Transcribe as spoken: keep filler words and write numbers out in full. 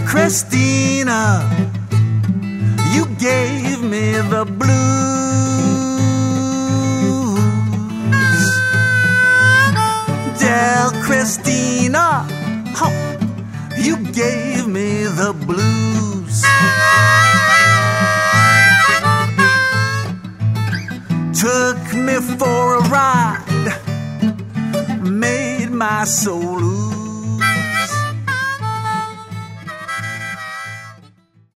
Christina, you gave me the blues. Del Christina, oh, you gave me the blues. Took me for a ride, made my soul lose.